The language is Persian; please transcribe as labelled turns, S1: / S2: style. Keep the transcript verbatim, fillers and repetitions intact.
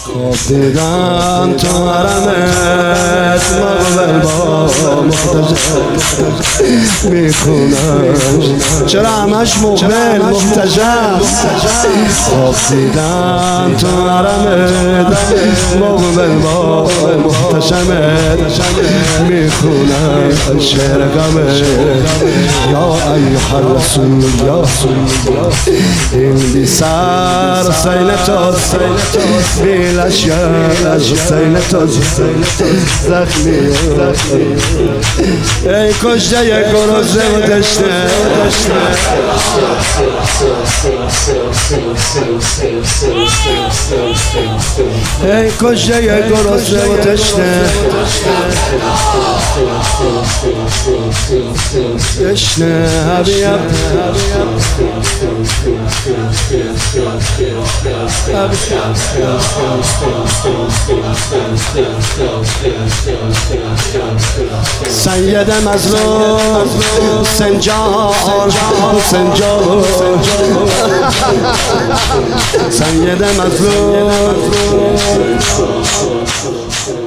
S1: خواب دیدم تو حرمت مقبل با محتجم میخونش چرا همش مقبل محتجم خواب دیدم تو حرمت مقبل با محتشمت میخونم شعر غمت یا ایها الرسول یا این بی سر حسین تو بی لشکر حسین تو زخمی ای کشته یک گرزه و تشنه ای کشته یک گرزه و تشنه تشنه حبیب سید مظلوم سنجار سنجار سید مظلوم